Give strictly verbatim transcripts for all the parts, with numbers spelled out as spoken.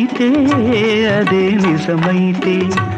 నిజమైతే అదే నిజమైతే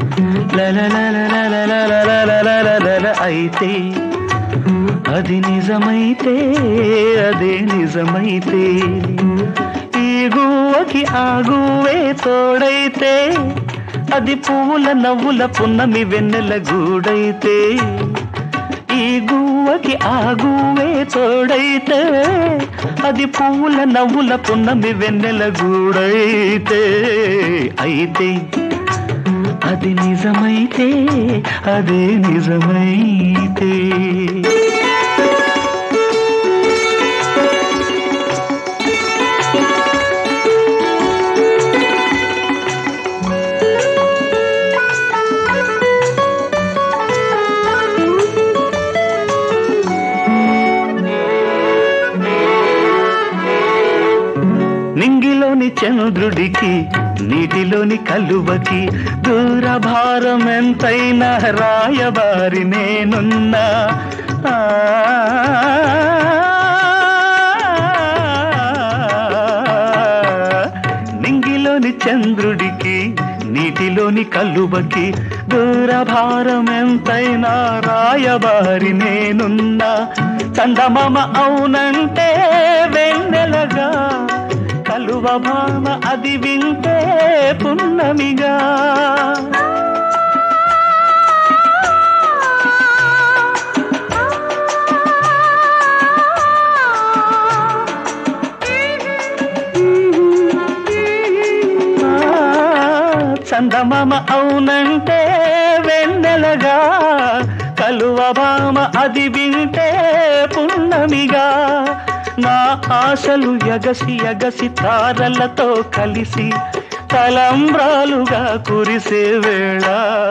లలలలలలలలలలలలల అయితే అది నిజమైతే అదే నిజమైతే ఈ గువ్వకి ఆ గువ్వే తోడైతే అది పువ్వుల నవ్వుల పున్నమి వెన్నెల గూడైతే ఈ గువ్వకి ఆ గువ్వే తోడైతే అది పువ్వుల నవ్వుల పున్నమి వెన్నెల గూడైతే అయితే అది నిజమైతే అదే నిజమైతే నింగిలోని చంద్రుడికి నీటిలోని కలువకి దూరభారం ఎంతైనా రాయబారి నేనున్నా నింగిలోని చంద్రుడికి నీటిలోని కలువకి దూరభారం ఎంతైనా రాయబారి నేనున్నా చందమామ అవునంటే వెన్నెలగా కలువ భామ అది వింటే పున్నమిగా చందమామ అవునంటే వెన్నెలగా కలువ భామ అది వింటే పున్నమిగా నా ఆశలు ఎగసి ఎగసి తారలతో కలిసి తలంబ్రాలుగా కురిసే వేళ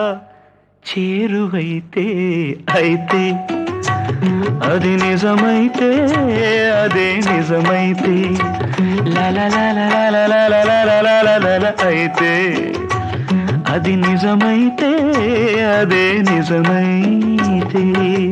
చేరువైతే అయితే అది నిజమైతే అదే నిజమైతే లలలలలలలలలలలల అయితే అది నిజమైతే అదే నిజమైతే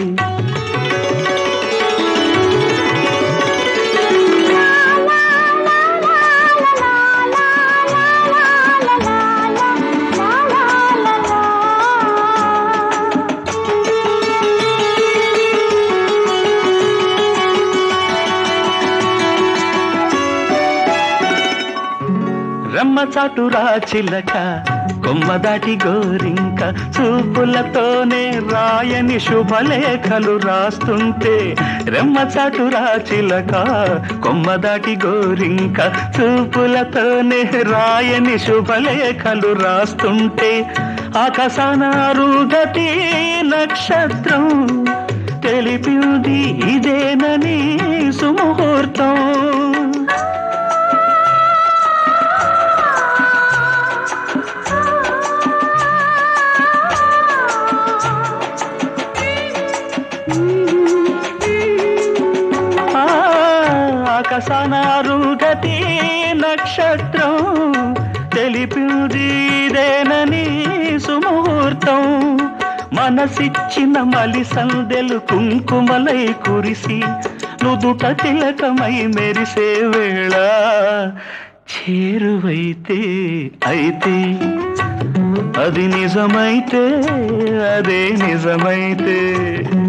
రమ్మ చాటురా చిలక కొమ్మ దాటి గోరింక చూపులతోనే రాయని శుభలేఖలు రాస్తుంటే రెమ్మ చాటురా చిలక కొమ్మ దాటి గోరింక చూపులతోనే రాయని శుభలేఖలు రాస్తుంటే ఆకాశాన అరుగతి నక్షత్రం తెలిపింది ఇదేనని సుముహూర్తం ఆకాశానారుగతి నక్షత్రం తెలిపిందిదేనని సుముహూర్తం మనసిచ్చిన మలి సందెలు కుంకుమలై కురిసి నుదుట తిలకమై మెరిసే వేళ చేరువైతే అయితే అది నిజమైతే అదే నిజమైతే